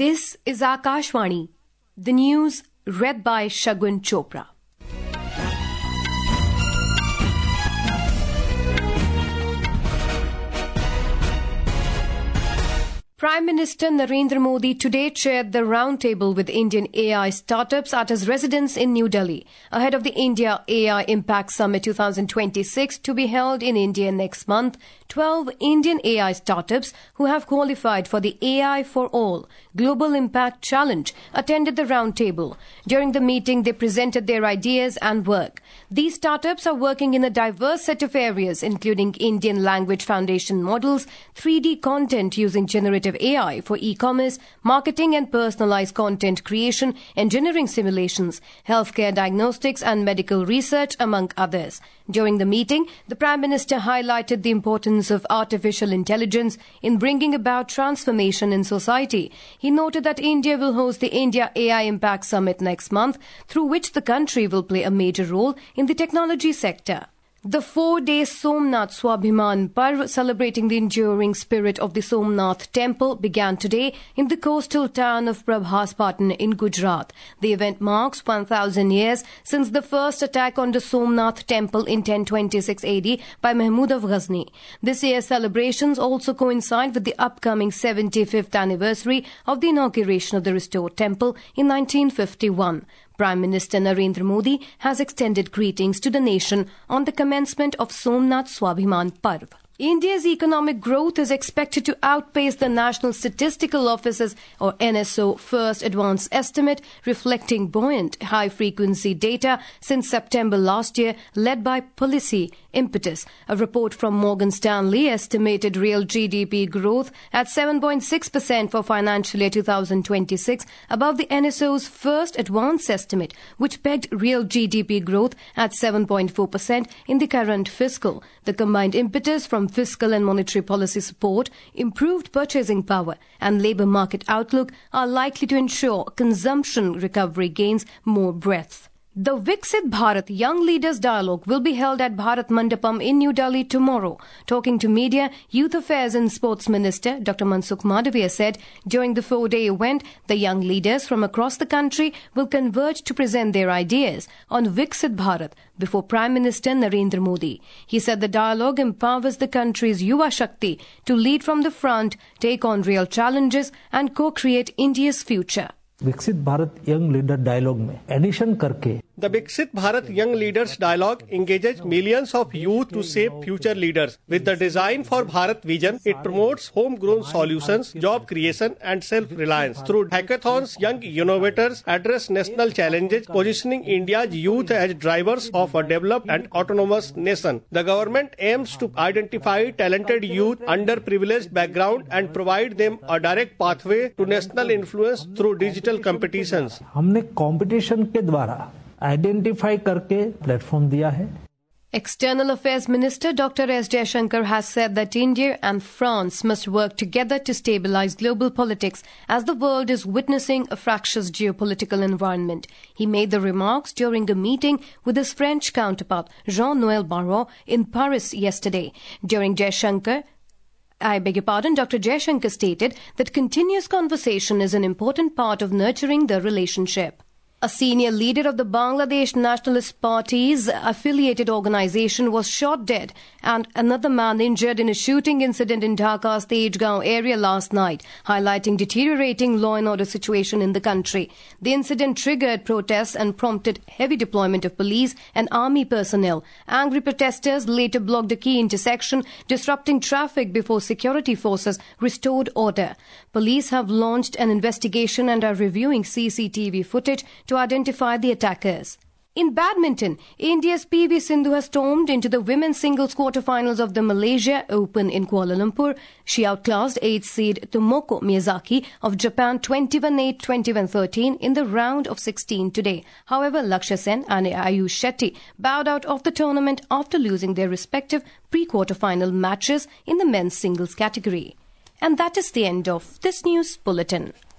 This is Akashvani, the news read by Shagun Chopra. Prime Minister Narendra Modi today chaired the roundtable with Indian AI startups at his residence in New Delhi, ahead of the India AI Impact Summit 2026 to be held in India next month. 12 Indian AI startups who have qualified for the AI for All Global Impact Challenge attended the roundtable. During the meeting, they presented their ideas and work. These startups are working in a diverse set of areas, including Indian language foundation models, 3D content using generative AI for e-commerce, marketing and personalized content creation, engineering simulations, healthcare diagnostics and medical research, among others. During the meeting, the Prime Minister highlighted the importance of artificial intelligence in bringing about transformation in society. He noted that India will host the India AI Impact Summit next month, through which the country will play a major role in the technology sector. The 4-day Somnath Swabhiman Parv, celebrating the enduring spirit of the Somnath temple, began today in the coastal town of Prabhaspatan in Gujarat. The event marks 1,000 years since the first attack on the Somnath temple in 1026 AD by Mahmud of Ghazni. This year's celebrations also coincide with the upcoming 75th anniversary of the inauguration of the restored temple in 1951. Prime Minister Narendra Modi has extended greetings to the nation on the commencement of Somnath Swabhiman Parv. India's economic growth is expected to outpace the National Statistical Office's or NSO first advance estimate, reflecting buoyant high-frequency data since September last year, led by policy impetus. A report from Morgan Stanley estimated real GDP growth at 7.6% for financial year 2026, above the NSO's first advance estimate, which pegged real GDP growth at 7.4% in the current fiscal. The combined impetus from fiscal and monetary policy support, improved purchasing power and labour market outlook are likely to ensure consumption recovery gains more breadth. The Viksit Bharat Young Leaders Dialogue will be held at Bharat Mandapam in New Delhi tomorrow. Talking to media, Youth Affairs and Sports Minister Dr. Mansukh Madavia said during the 4-day event, the young leaders from across the country will converge to present their ideas on Viksit Bharat before Prime Minister Narendra Modi. He said the dialogue empowers the country's Yuva Shakti to lead from the front, take on real challenges and co-create India's future. Viksit Bharat young leader dialogue में edition करके The Viksit Bharat Young Leaders Dialogue engages millions of youth to shape future leaders. With the Design for Bharat vision, it promotes homegrown solutions, job creation and self-reliance. Through hackathons, young innovators address national challenges, positioning India's youth as drivers of a developed and autonomous nation. The government aims to identify talented youth, underprivileged background and provide them a direct pathway to national influence through digital competitions. हमने competition के द्वारा identify करके platform दिया है. External Affairs Minister Dr. S. Jaishankar has said that India and France must work together to stabilize global politics as the world is witnessing a fractious geopolitical environment. He made the remarks during a meeting with his French counterpart Jean-Noël Barrot in Paris yesterday. Dr. Jaishankar stated that continuous conversation is an important part of nurturing the relationship. A senior leader of the Bangladesh Nationalist Party's affiliated organization was shot dead and another man injured in a shooting incident in Dhaka's Tejgaon area last night, highlighting deteriorating law and order situation in the country. The incident triggered protests and prompted heavy deployment of police and army personnel. Angry protesters later blocked a key intersection, disrupting traffic before security forces restored order. Police have launched an investigation and are reviewing CCTV footage to identify the attackers. In badminton, India's PV Sindhu has stormed into the women's singles quarterfinals of the Malaysia Open in Kuala Lumpur. She outclassed 8th seed Tomoko Miyazaki of Japan 21-8, 21-13 in the round of 16 today. However, Lakshya Sen and Ayush Shetty bowed out of the tournament after losing their respective pre-quarterfinal matches in the men's singles category. And that is the end of this news bulletin.